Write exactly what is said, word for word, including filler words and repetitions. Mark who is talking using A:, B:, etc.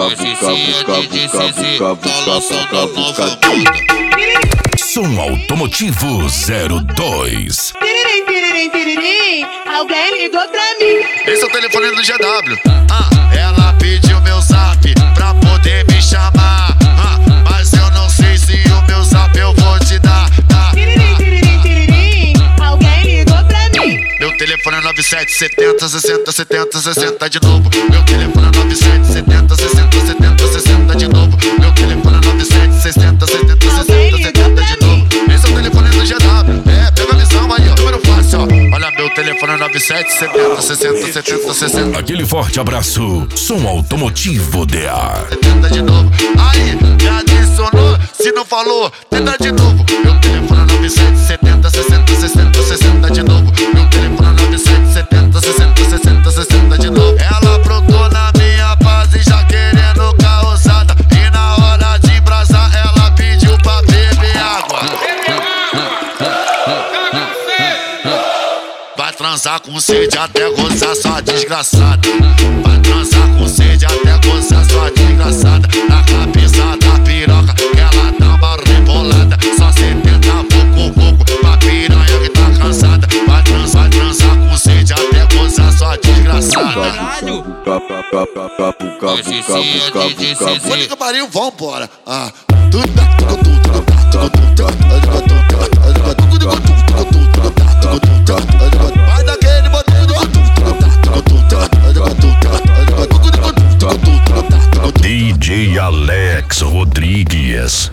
A: Som Automotivo zero dois.
B: Alguém ligou pra mim.
C: Esse é o telefone do G W. Ah, ela pediu meu zap pra poder me chamar. Ah, mas eu não sei se o meu zap eu vou te dar. dar, dar.
B: Alguém ligou pra mim.
C: Meu telefone é nove sete setenta sessenta setenta sessenta de novo. Meu telefone é nove sete setenta sessenta setenta sessenta de novo. Meu telefone é nove sete sessenta setenta sessenta setenta de novo. Esse é o telefone do G W. É, pega a visão aí, ó. Número fácil, ó. Olha, meu telefone é nove sete setenta sessenta setenta sessenta.
A: Aquele forte abraço. Som Automotivo D A.
C: setenta de novo. Aí, me adicionou. Se não falou, tenta de novo. Meu telefone é nove sete setenta sessenta sessenta sessenta de novo. Meu telefone é nove sete setenta sessenta sessenta sessenta de novo. Ela aprontou na minha base já querendo carroçada. E na hora de embrasar ela pediu pra beber água. Vai transar com sede até gozar sua desgraçada. Vai transar com sede até gozar sua desgraçada. Na cabeça da piroca que ela dá uma rebolada. Só setenta pouco pouco pra piranha que tá cansada. Vai transar, vai transar com sede até gozar sua desgraçada. Puta que pariu, vambora. Ah, tudo, tudo, tudo, tudo.